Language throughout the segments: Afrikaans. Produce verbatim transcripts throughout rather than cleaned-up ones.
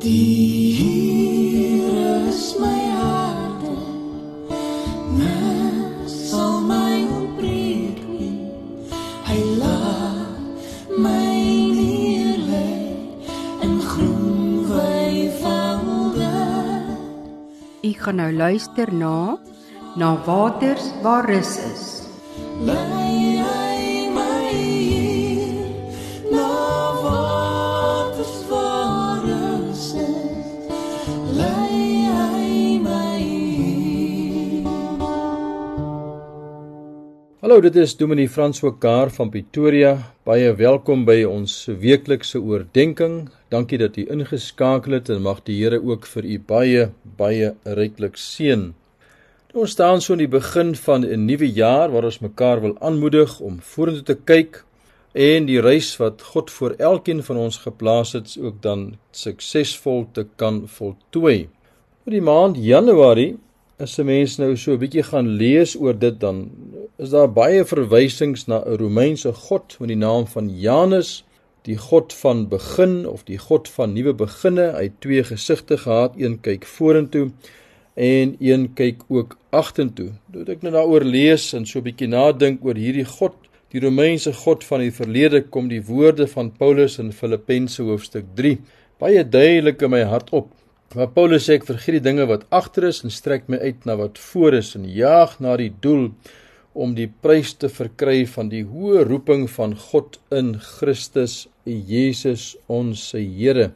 Die Here is my harde, niks sal my ontbreek nie. Hy laat my neerlê in groen weivelde. U gaan nou luister na Na waters waar rus is. Lei hy my hier, na waters waar rus is. Lei hy my hier. Hallo, dit is Dominee Frans Wekaar van Pretoria. Baie welkom by ons weeklikse oordenking. Dankie dat u ingeskakel het en mag die Here ook vir u baie, baie ryklik seën. Ons staan so in die begin van 'n nuwe jaar waar ons mekaar wil aanmoedig om vorentoe te kyk en die reis wat God voor elkeen van ons geplaas het ook dan suksesvol te kan voltooi. Vir die maand Januarie, as 'n mens nou so 'n bietjie gaan lees oor dit, dan is daar baie verwysings na 'n Romeinse god met die naam van Janus, die god van begin of die god van nuwe beginne. Hy het twee gesigte gehad, een kyk vorentoe en een kyk ook agtertoe. Toe ek nou daaroor lees en so 'n bietjie nadink oor hierdie God, die Romeinse God van die verlede, kom die woorde van Paulus in Filippense hoofstuk drie baie duidelik in my hart op. Waar Paulus sê, ek vergeet die dinge wat agter is en strek my uit na wat voor is en jaag na die doel om die prys te verkry van die hoë roeping van God in Christus Jesus ons Here.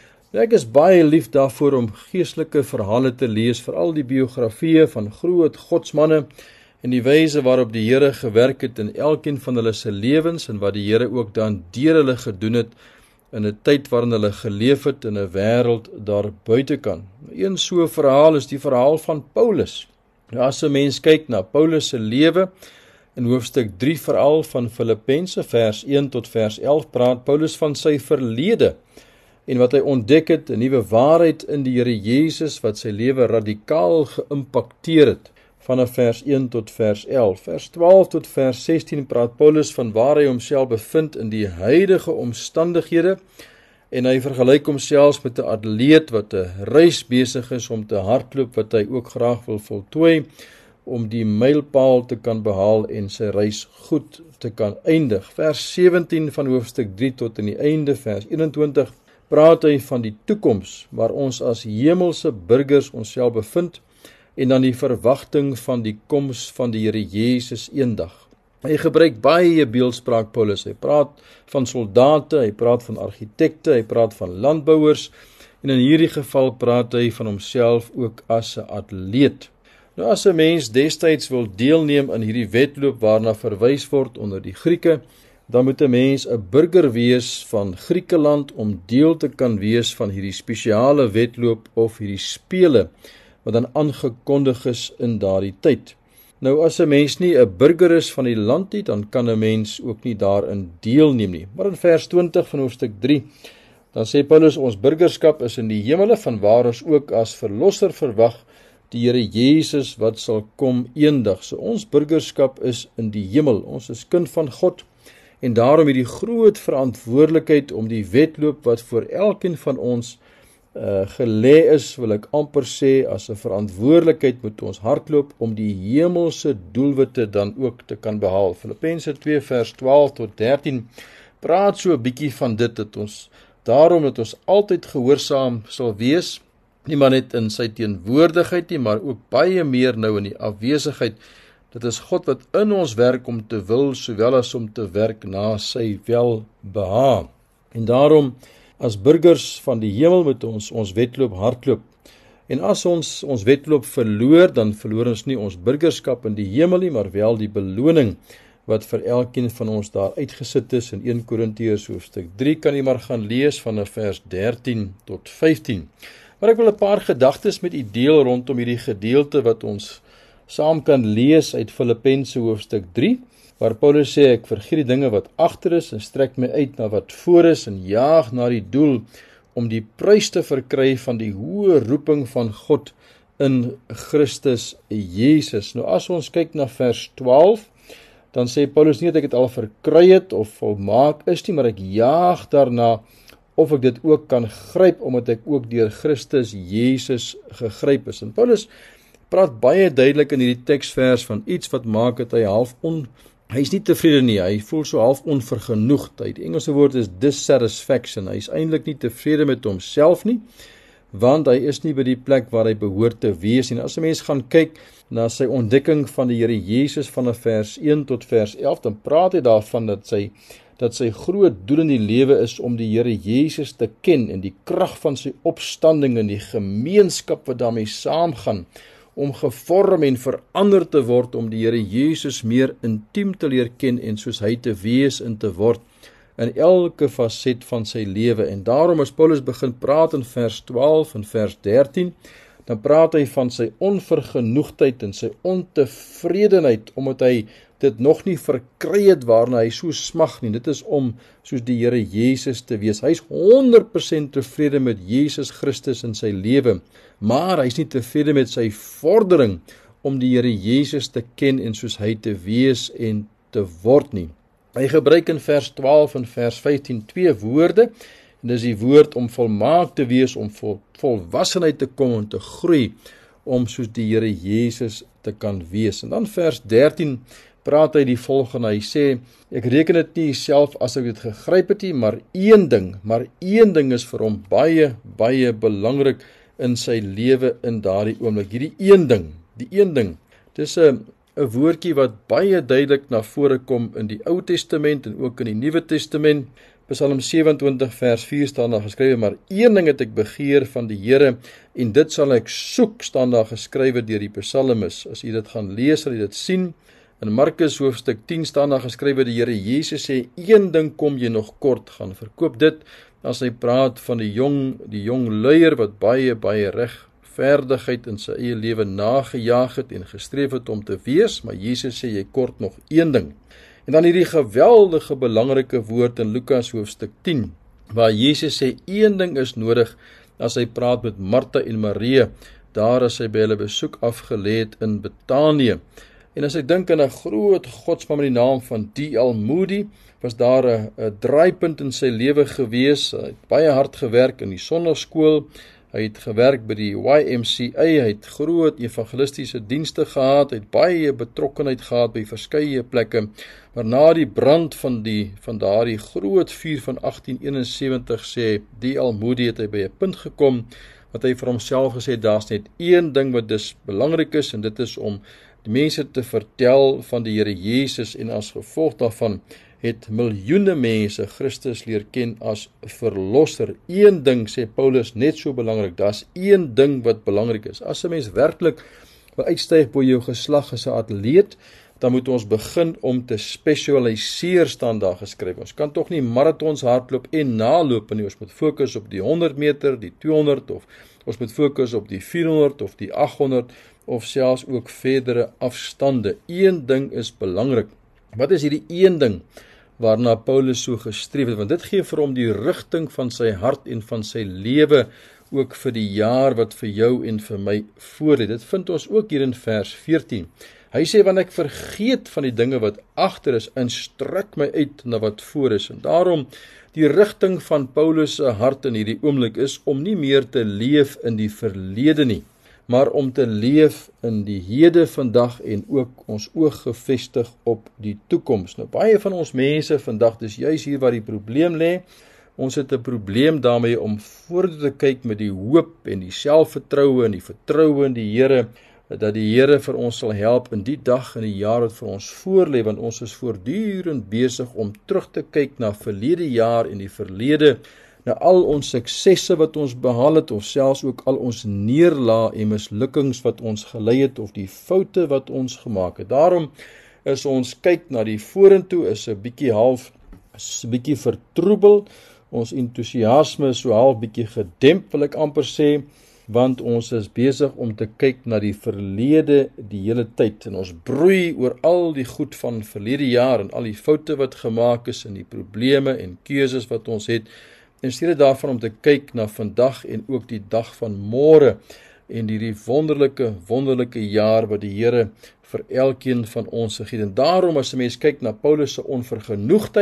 Ek is baie lief daarvoor om geestelike verhale te lees, veral die biografieë van groot godsmanne en die wyse waarop die Here gewerk het in elkeen van hulle se lewens en wat die Here ook dan deur hulle gedoen het in 'n tyd waarin hulle geleef het in 'n wêreld daar buitekant. Een so verhaal is die verhaal van Paulus. Nou, as 'n mens kyk na Paulus se lewe in hoofstuk drie veral van Filippense vers een tot vers elf, praat Paulus van sy verlede en wat hy ontdek het, 'n nuwe waarheid in die Here Jesus wat sy lewe radikaal geïmpakteer het. Vanaf vers een tot vers elf. Vers twaalf tot vers sestien praat Paulus van waar hy homself bevind in die huidige omstandighede en hy vergelyk homself met 'n atleet wat 'n reis besig is om te hardloop wat hy ook graag wil voltooi om die mylpaal te kan behaal en sy reis goed te kan eindig. Vers sewentien van hoofstuk drie tot in die einde, vers eenentwintig, praat hy van die toekoms waar ons as hemelse burgers onsself bevind en dan die verwagting van die koms van die Here Jesus eendag. Hy gebruik baie beeldspraak Paulus. Hy praat van soldate, hy praat van argitekte, hy praat van landbouers en in hierdie geval praat hy van homself ook as 'n atleet. Nou as 'n mens destyds wil deelneem in hierdie wedloop waarna verwys word onder die Grieke, dan moet 'n mens 'n burger wees van Griekeland om deel te kan wees van hierdie spesiale wedloop of hierdie spele wat dan aangekondig is in daardie tyd. Nou as 'n mens nie 'n burger is van die land nie, dan kan 'n mens ook nie daarin deelneem nie. Maar in vers twintig van hoofstuk drie, dan sê Paulus, ons burgerskap is in die hemele, vanwaar ons ook as verlosser verwag die Here Jesus wat sal kom eendag. So ons burgerskap is in die hemel. Ons is kind van God en daarom het die groot verantwoordelikheid om die wedloop wat voor elkeen van ons uh, gelê is, wil ek amper sê, as 'n verantwoordelikheid moet ons hardloop om die hemelse doelwitte dan ook te kan behaal. Filippense twee vers twaalf tot dertien praat so 'n bietjie van dit, dat ons daarom dat ons altyd gehoorsaam sal wees, nie maar net in sy teenwoordigheid nie, maar ook baie meer nou in die afwesigheid. Dit is God wat in ons werk om te wil, sowel as om te werk na sy welbehaag. En daarom, as burgers van die hemel moet ons ons wedloop hardloop. En as ons ons wedloop verloor, dan verloor ons nie ons burgerskap in die hemel nie, maar wel die beloning wat vir elkeen van ons daar uitgesit is in eerste Korintiërs hoofstuk drie, kan jy maar gaan lees van vers dertien tot vyftien. Maar ek wil 'n paar gedagtes met u deel rondom hierdie gedeelte wat ons saam kan lees uit Filippense hoofstuk drie, waar Paulus sê, ek vergeet die dinge wat agter is en strek my uit na wat voor is en jaag na die doel om die prys te verkry van die hoë roeping van God in Christus Jesus. Nou as ons kyk na vers twaalf, dan sê Paulus nie dat ek dit al verkry het of volmaak is nie, maar ek jaag daarna of ek dit ook kan gryp, omdat ek ook deur Christus Jesus gegryp is. En Paulus praat baie duidelik in hierdie teksvers van iets wat maak dat hy half on, hy is nie tevrede nie, hy voel so half onvergenoegdheid. Die Engelse woord is dissatisfaction, hy is eintlik nie tevrede met homself nie, want hy is nie by die plek waar hy behoort te wees nie. As 'n mens gaan kyk na sy ontdekking van die Here Jesus van vers een tot vers elf, dan praat hy daarvan dat sy dat sy groot doel in die lewe is om die Here Jesus te ken en die krag van sy opstanding en die gemeenskap wat daarmee saamgaan, om gevorm en verander te word, om die Here Jesus meer intiem te leer ken en soos hy te wees en te word in elke faset van sy lewe. En daarom as Paulus begin praat in vers twaalf en vers dertien, dan praat hy van sy onvergenoegdheid en sy ontevredenheid, omdat hy dit nog nie verkry het waarna hy so smag nie. Dit is om soos die Here Jesus te wees. Hy is honderd persent tevrede met Jesus Christus in sy lewe, maar hy is nie tevrede met sy vordering om die Here Jesus te ken en soos hy te wees en te word nie. Hy gebruik in vers twaalf en vers vyftien twee woorde, en dis die woord om volmaak te wees, om vol, volwassenheid te kom en te groei, om soos die Here Jesus te kan wees. En dan vers dertien praat hy die volgende, hy sê, ek reken dit nie self as ek dit gegryp het nie, maar een ding, maar een ding is vir hom baie, baie belangrik in sy lewe in daardie oomblik. Hierdie een ding, die een ding, dis 'n 'n woordjie wat baie duidelik na vore kom in die Ou Testament en ook in die Nuwe Testament. Psalm sewe-en-twintig vers vier staan daar geskrywe, maar een ding het ek begeer van die Here, en dit sal ek soek, staan daar geskrywe deur die psalmis. As jy dit gaan lees, sal jy dit sien. In Markus hoofstuk tien staan daar geskrywe, die Here Jesus sê, een ding kom jy nog kort, gaan verkoop dit, as hy praat van die jong, die jong luier, wat baie, baie regverdigheid in sy eie lewe nagejaag het en gestreef het om te wees, maar Jesus sê, jy kort nog een ding. En dan hierdie geweldige belangrike woord in Lukas hoofstuk tien, waar Jesus sê, een ding is nodig, as hy praat met Martha en Maria, daar as hy by hulle besoek afgelê het in Betanië. En as ek dink aan 'n groot godsman met die naam van D L Moody, was daar 'n 'n draaipunt in sy lewe gewees. Hy het baie hard gewerk in die sonnaskool, hy het gewerk by die Y M C A, hy het groot evangelistiese dienste gehad, hy het baie betrokkenheid gehad by verskeie plekke, maar na die brand van die van daardie groot vuur van agtien eenensewentig sê D L Moody, het hy by 'n punt gekom wat hy vir homself gesê het, daar's net een ding wat dus belangrik is, en dit is om die mense te vertel van die Here Jesus, en as gevolg daarvan het miljoene mense Christus leer ken as verlosser. Een ding, sê Paulus, net so belangrik, daar's een ding wat belangrik is. As 'n mens werklik wil uitstyg bo jou geslag as 'n atleet, dan moet ons begin om te spesialiseer, staan daar geskryf. Ons kan tog nie marathons hardloop en naloop nie, ons moet fokus op die honderd meter, die tweehonderd, of ons moet fokus op die vierhonderd of die agthonderd, of selfs ook verdere afstande. Een ding is belangrik. Wat is hierdie een ding waarna Paulus so gestreef het? Want dit gee vir hom die rigting van sy hart en van sy lewe, ook vir die jaar wat vir jou en vir my voorlê. Dit vind ons ook hier in vers veertien. Hy sê, want ek vergeet van die dinge wat agter is, en strek my uit na wat voor is. En daarom, die rigting van Paulus se hart in hierdie oomblik is om nie meer te leef in die verlede nie, maar om te leef in die hede vandag en ook ons oog gefestig op die toekoms. Nou, baie van ons mense vandag, dis juis hier waar die probleem lê. Ons het 'n probleem daarmee om vorentoe te kyk met die hoop en die selfvertroue en die vertroue in die Here, dat die Here vir ons sal help in die dag en die jaar wat vir ons voorlê, want ons is voortdurend besig om terug te kyk na verlede jaar en die verlede, na al ons suksesse wat ons behaal het, of selfs ook al ons neerlae en mislukkings wat ons gelei het, of die foute wat ons gemaak het. Daarom is ons kyk na die vorentoe is 'n bietjie half, is 'n bietjie vertroebel, ons entoesiasme is so half bietjie gedemp, wil ek amper sê, want ons is besig om te kyk na die verlede die hele tyd, en ons broei oor al die goed van verlede jaar, en al die foute wat gemaak is, en die probleme en keuses wat ons het, in steede daarvan om te kyk na vandag en ook die dag van môre en hierdie wonderlike, wonderlike jaar wat die Here vir elkeen van ons gegee het. En daarom as 'n mens kyk na Paulus se onvergenoegdheid,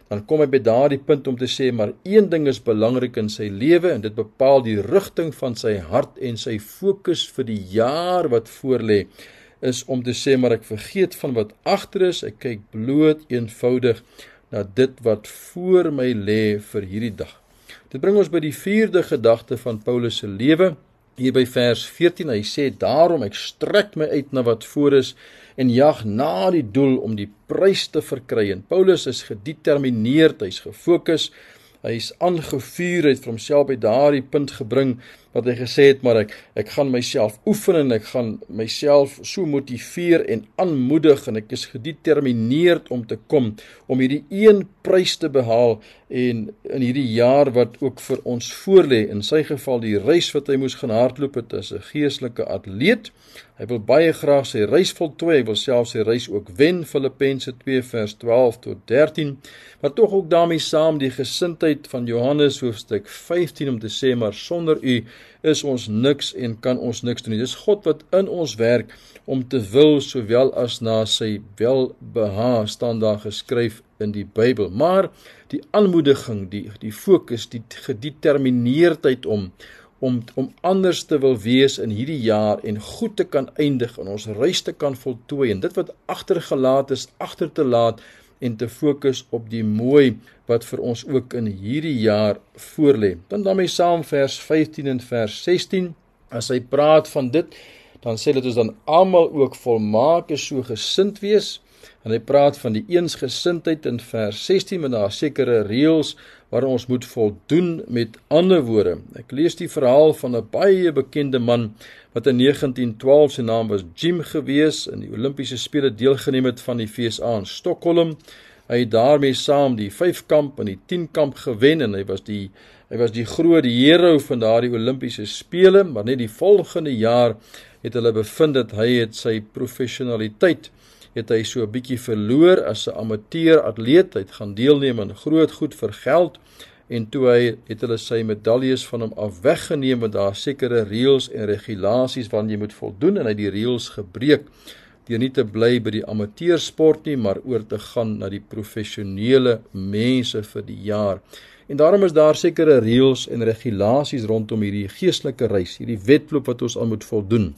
dan kom hy by daardie punt om te sê, maar een ding is belangrik in sy lewe, en dit bepaal die rigting van sy hart en sy fokus vir die jaar wat voorlê, is om te sê, maar ek vergeet van wat agter is, ek kyk bloot eenvoudig na dit wat voor my lê vir hierdie dag. Dit bring ons by die vierde gedagte van Paulus se lewe, hier by vers veertien, hy sê, daarom ek strek my uit na wat voor is, en jag na die doel om die prys te verkry. En Paulus is gedetermineerd, hy is gefokus, hy is aangevuur, hy het vir homself by daardie punt gebring, wat hy gesê het, maar ek, ek gaan myself oefen, en ek gaan myself so motiveer en aanmoedig, en ek is gedetermineerd om te kom, om hierdie een prys te behaal, en in hierdie jaar wat ook vir ons voorlê, in sy geval die reis wat hy moes gaan hardloop het, as 'n geestelike atleet. Hy wil baie graag sy reis voltooi, hy wil self sy reis ook wen, Filippense twee vers twaalf tot dertien, maar tog ook daarmee saam die gesindheid van Johannes hoofstuk vyftien om te sê, maar sonder u is ons niks en kan ons niks doen nie. Dis God wat in ons werk om te wil, sowel as na sy welbehae, staan daar geskryf in die Bybel. Maar die aanmoediging, die, die fokus, die gedetermineerdheid om, om, om anders te wil wees in hierdie jaar en goed te kan eindig en ons reis te kan voltooi en dit wat agtergelaat is, agter te laat en te fokus op die mooi wat vir ons ook in hierdie jaar voorlê. Dan daarmee saam vers vyftien en vers sestien, as hy praat van dit, dan sê dit ons dan almal ook volmaak is so gesind wees, en hy praat van die eensgesindheid in vers sestien, met daar sekere reëls waarin ons moet voldoen. Met ander woorde, ek lees die verhaal van 'n baie bekende man, wat in negentien twaalf, sy naam was Jim gewees, in die Olympiese Spele deelgeneem het van die V S A in Stockholm. Hy het daarmee saam die vyfkamp en die tienkamp gewen, en hy was die, hy was die groot hero van daardie Olympiese Spele, maar net die volgende jaar het hulle bevind dat hy het sy professionaliteit het hy so 'n bietjie verloor as 'n amateur atleet. Hy het gaan deelneem aan groot goed vir geld, en toe hy het hulle sy medaljes van hom af weggeneem, want daar sekere reëls en regulasies waaraan jy moet voldoen, en hy het die reëls gebreek, deur nie te bly by die amateursport nie, maar oor te gaan na die professionele mense vir die jaar. En daarom is daar sekere reëls en regulasies rondom hierdie geestelike reis, hierdie wedloop wat ons aan moet voldoen.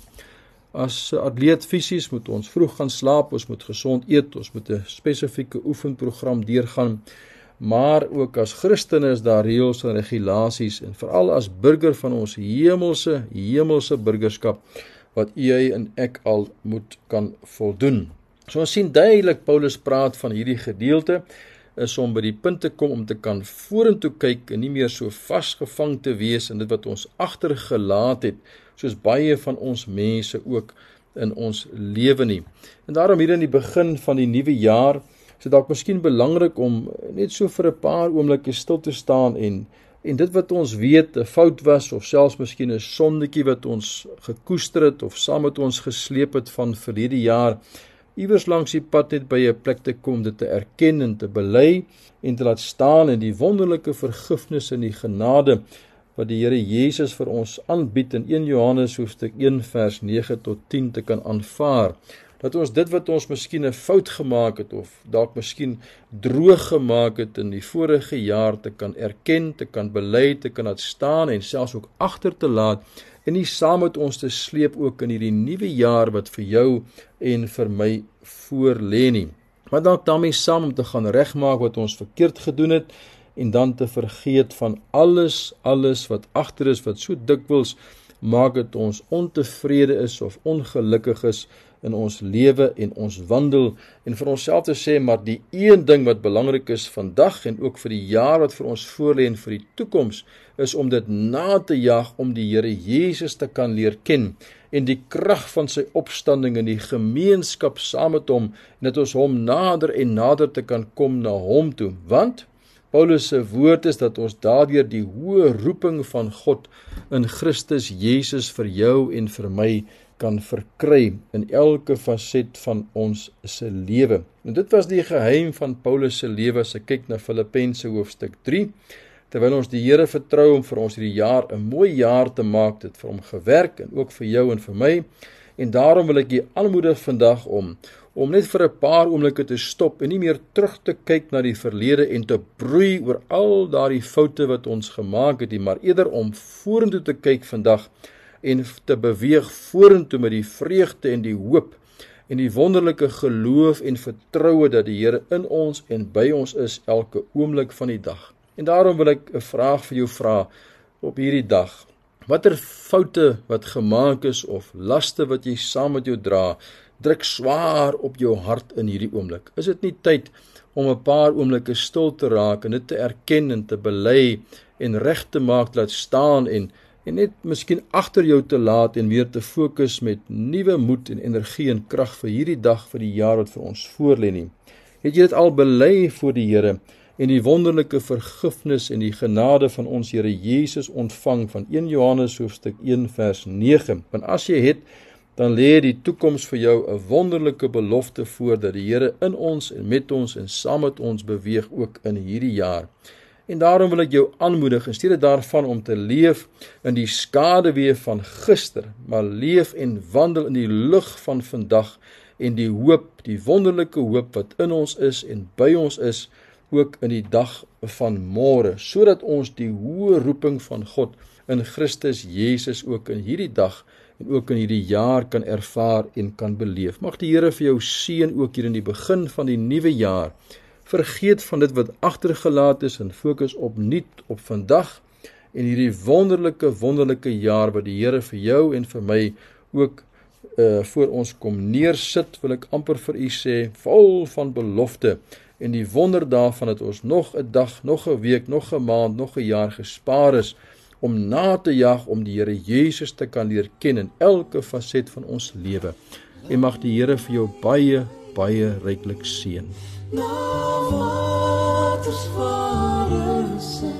As atleet fisies moet ons vroeg gaan slaap, ons moet gesond eet, ons moet 'n spesifieke oefenprogram deurgaan, maar ook as Christene is daar reëls en regulasies, en veral as burger van ons hemelse, hemelse burgerskap, wat jy en ek al moet kan voldoen. So ons sien duidelik, Paulus praat van hierdie gedeelte, is om by die punt te kom om te kan vorentoe kyk, en nie meer so vasgevang te wees in dit wat ons agtergelaat het, soos baie van ons mense ook in ons lewe nie. En daarom hier in die begin van die nuwe jaar, is dit dalk miskien belangrik om net so vir 'n paar oomblikke stil te staan, en, en dit wat ons weet 'n fout was, of selfs miskien 'n sondetjie wat ons gekoester het, of saam met ons gesleep het van verlede jaar, iewers langs die pad net by 'n plek te kom, dit te erken en te bely, en te laat staan in die wonderlike vergifnis en die genade, wat die Here Jesus vir ons aanbied in een Johannes hoofstuk een vers nege tot tien te kan aanvaar. Dat ons dit wat ons miskien 'n fout gemaak het, of dalk miskien droog gemaak het in die vorige jaar, te kan erken, te kan bely, te kan laat staan, en selfs ook agter te laat, en nie saam met ons te sleep ook in hierdie nuwe jaar wat vir jou en vir my voorlê nie. Maar dalk daarmee saam om te gaan regmaak wat ons verkeerd gedoen het, en dan te vergeet van alles, alles wat agter is, wat so dikwels maak het ons ontevrede is of ongelukkig is in ons lewe en ons wandel, en vir onsself te sê, maar die een ding wat belangrik is vandag, en ook vir die jaar wat vir ons voorlê en vir die toekoms, is om dit na te jaag, om die Here Jesus te kan leer ken, en die krag van sy opstanding en die gemeenskap saam met hom, en dat ons hom nader en nader te kan kom na hom toe, want Paulus se woord is dat ons daardeur die hoë roeping van God in Christus Jesus vir jou en vir my kan verkry in elke faset van ons se lewe. En dit was die geheim van Paulus se lewe, as ek kyk na Filippense hoofstuk drie, terwyl ons die Here vertrou om vir ons hierdie jaar 'n mooi jaar te maak, dit vir hom gewerk, en ook vir jou en vir my, en daarom wil ek jy aanmoedig vandag om, om net vir 'n paar oomblikke te stop en nie meer terug te kyk na die verlede en te broei oor al daardie foute wat ons gemaak het, maar eerder om vorentoe te kyk vandag en te beweeg vorentoe met die vreugde en die hoop en die wonderlike geloof en vertroue dat die Here in ons en by ons is elke oomblik van die dag. En daarom wil ek 'n vraag vir jou vra op hierdie dag. Watter foute wat gemaak is of laste wat jy saam met jou dra, druk swaar op jou hart in hierdie oomblik? Is dit nie tyd om 'n paar oomblikke stil te raak en dit te erken en te bely en reg te maak, laat staan en en net miskien agter jou te laat en weer te fokus met nuwe moed en energie en krag vir hierdie dag, vir die jaar wat vir ons voorlê nie? Het jy dit al bely voor die Here en die wonderlike vergifnis en die genade van ons Here Jesus ontvang van Eerste Johannes hoofstuk een vers nege? Want as jy het, dan lê die toekoms vir jou 'n wonderlike belofte voor dat die Here in ons en met ons en saam met ons beweeg ook in hierdie jaar. En daarom wil ek jou aanmoedig, in steede daarvan om te leef in die skaduwee van gister, maar leef en wandel in die lig van vandag en die hoop, die wonderlike hoop wat in ons is en by ons is, ook in die dag van môre, sodat ons die hoë roeping van God in Christus Jesus ook in hierdie dag en ook in hierdie jaar kan ervaar en kan beleef. Mag die Here vir jou seën ook hier in die begin van die nuwe jaar. Vergeet van dit wat agtergelaat is en fokus opnuut op vandag en hierdie wonderlike, wonderlike jaar wat die Here vir jou en vir my ook uh, voor ons kom neersit, wil ek amper vir u sê, vol van belofte en die wonder daarvan dat ons nog 'n dag, nog 'n week, nog 'n maand, nog 'n jaar gespaar is om na te jag om die Here Jesus te kan leer ken in elke faset van ons lewe. En mag die Here vir jou baie, baie ryklik seën. Na waters waar is